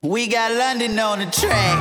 We got London on the track.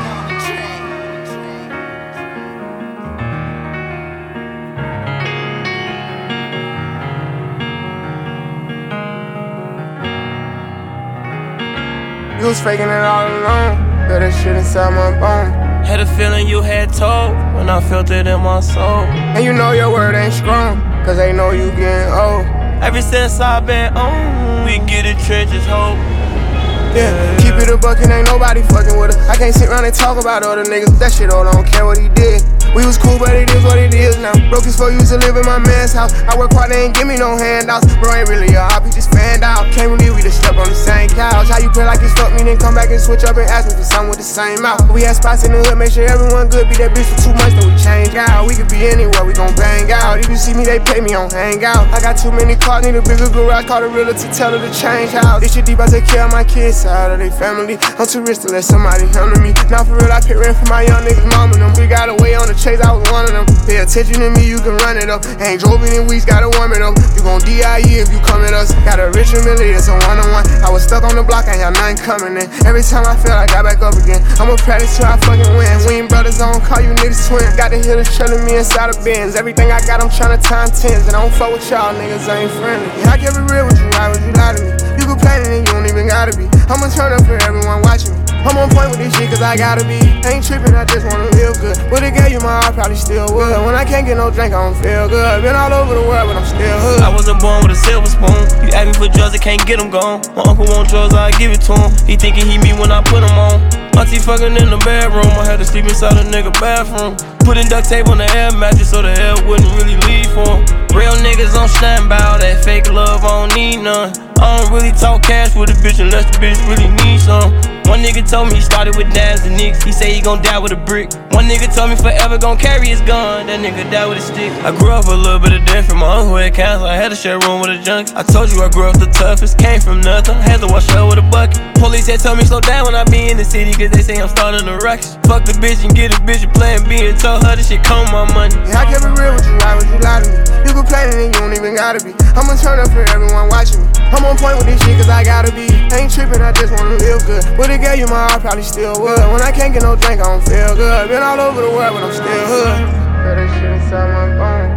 You was faking it all along. Feel that shit inside my bone. Had a feeling you had told when I felt it in my soul. And you know your word ain't strong, cause they know you getting old. Ever since I've been on, we get it trenches hope. Yeah, keep it a buck and ain't nobody fucking with us. I can't sit around and talk about other niggas. That shit all, I don't care what he did. We was cool, but it is what it is now. Broke as fuck, used to live in my man's house. I work hard, they ain't give me no handouts. Bro ain't really a op, he just fanned out. Came with me, we just slept on the same couch. How you play like it's fuck me, then come back and switch up and ask me for something with the same mouth. We had spots in the hood, make sure everyone good. Be that bitch for 2 months, then we change out. We could be anywhere, we gon' bang out. If you see me, they pay me on hangout. I got too many cars, need a bigger garage. Call the realtor to tell her to change house. This shit deep, I take care of my kids, side of their family. I'm too rich to let somebody handle me. Now for real, I pay rent for my young niggas, mom and them. We got away on the chase, I was one of them. Pay attention to me, you can run it up. Ain't drove it in weeks, gotta warm it up. You gon' DIE if you come at us. Got a rich family, it's a one-on-one. I was stuck on the block, ain't had nothing coming in. Every time I fell, I got back up again. I'ma practice till I fucking win. We ain't brothers, I don't call you niggas twins. Got the hitters trailing me inside of Benz. Everything I got, I'm tryna time tens. And I don't fuck with y'all niggas, I ain't friendly. Yeah, I kept it real with you, why would you lie to me? You complaining and you don't even gotta be. I'ma turn up for everyone watching me. I'm on point with this shit cause I gotta be. Ain't trippin', I just wanna live good. Would've gave you my heart, probably still would. When I can't get no drink, I don't feel good. Been all over the world, but I'm still hood. I wasn't born with a silver spoon. You ask me for drugs, I can't get them gone. My uncle want drugs, I give it to him. He thinking he me when I put them on. Auntie fucking in the bedroom, I had to sleep inside a nigga bathroom. Putting duct tape on the air mattress so the air wouldn't really leave for him. Real niggas don't stand by that fake love, I don't need none. I don't really talk cash with a bitch unless the bitch really needs some. One nigga told me he started with Daz and Nicks. He say he gon' die with a brick. One nigga told me forever gon' carry his gun. That nigga died with a stick. I grew up a little bit of different. My uncle had cancer, I had to share a room with a junkie. I told you I grew up the toughest. Came from nothing, had to wash up with a bucket. Police had told me slow down when I be in the city, cause they say I'm starting to ruckus. Fuck the bitch and get a bitch a plan B and told her this shit come my money. Yeah, I kept it real with you, why would you lie to me? You complaining and you don't even gotta be. I'ma turn up for everyone watching me. I'm on point with this shit cause I gotta be. Ain't trippin', I just wanna live good. Would've gave you my heart, probably still would. When I can't get no drink, I don't feel good. Been all over the world, but I'm still hood. Feel that shit inside my bone.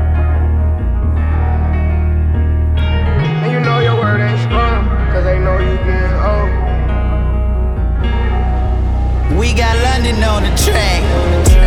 And you know your word ain't strong, cause they know you getting old. We got London on the track.